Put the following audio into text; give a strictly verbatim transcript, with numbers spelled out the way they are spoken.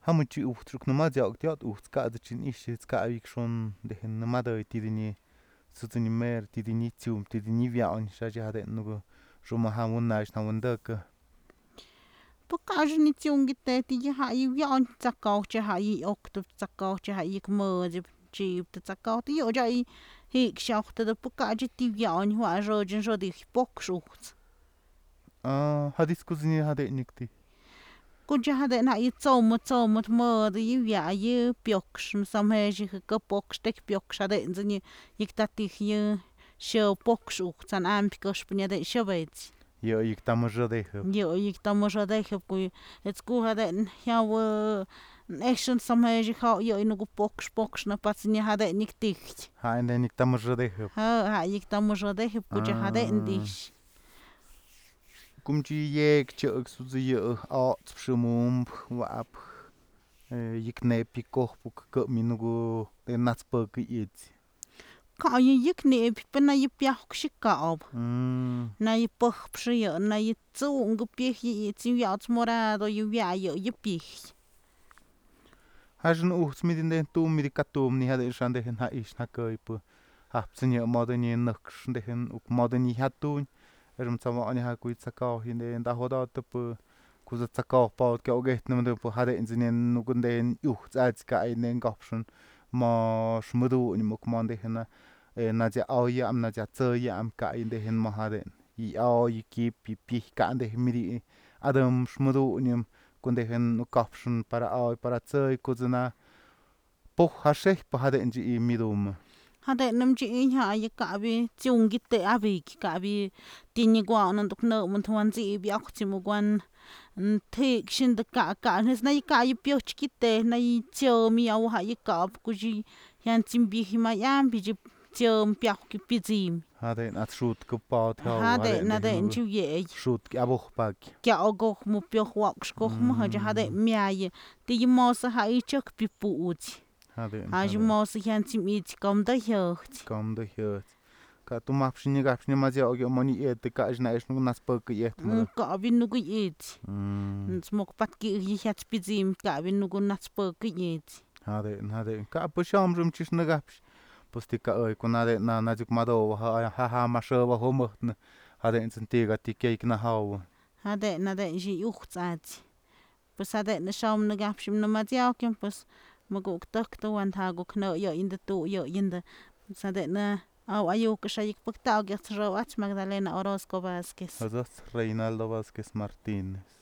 Hamuchi uhtruk numadjak tiat uhtskadachin ishit skavik shon dejen namadoj tidini sutini mer tidini tium tidini viawn shajaden nugu ruma hamun nash nawandaka. Pokażę ciągi te ty hai wion zakaucie hai okto zakaucie hai kmodzi ci te zakaucie jo jai hik schachte de pokażę ty wion hwa rodzin rodich pokszucht. A hadiskuzni hade nikti. Kuja hade na i comu comu mody i wia i pioksz sam heji ka poksz tek pioksz hade zni ik tatich je sio pokszucht san ampikosz pnia de siobeć. Jo ik tam żodecho. Jo ik tam żodecho ku et ku hade ja w Action sam heji ha jo inu poksz poksz na pacnie hade nikticht. Ha ende ik tam żodecho. Ha ha ik tam żodecho kuja hade ndish. Kumchi yek chok suzi yo a tshmum wap ik ne pikoh puk ko minugu de natspok it. Ka je ik ne pina je piach shikaab. Mm. Na je poch prio na je zung piech je ti yaut morado je via yo je piech. Hajen uchts mit in den tum mit katum ni hade shande hen ha ish na koipu. Haptsinje modeni naksh dehen uk modeni hatun. Erum tsama ani ha kuit sakao hinde da hoda tupu kuza sakao paut ke oget numde pu hade inzinen nugunden uchts als ka einen gopschen ma shmudu ni muk monde hena na ja au ya am na ja tso ya am ka inde hen ma hade i au i ki pi pi ka ande miri adam shmudu ni kunde hen gopschen para au para tso kuzna po hashe pa hade inji i midum. Hade nam ji ha ye ka bi zung gitte abi ka bi tini gwa nan dok no mun twan zi bi ak ti mu gwan te shin de ka ka nes na ka ye pyo chkite na i tio mi au ha ye ka ku ji yan tim bi hi ma yan bi ji tio pya ki pi zim. Hade at shoot ko pa ta Hade na de ju ye shoot abo pak. Kya ogo mu pyo wak shko mu ha ja hade mi ye ti mo sa ha i chok pi pu uti. Hade Ha ju mo sa yan tim i kom da hjocht. Kom de hjocht. Ka tu mapshini gapshini mazia oge moni et ka jna es nu nas pak yet. Ka bi nu gu it. Smok pat ki hi hat spizim ka bi nu gu nas pak it. Hade hade ka po sham rum chis na gapsh. Posti ka oi ku nade na na juk mado ha ha ha ma sho wa homocht. Hade in sentiga ti keik na hau. Hade na de ji ucht at. Pues hade na sham na gapshim na mazia kem pues maguk tak to wan ha gu kno yo in de tu yo in de hade na au ayu ka shayik pak tau get ro at Magdalena Orozco Vázquez. Reinaldo Vázquez Martínez.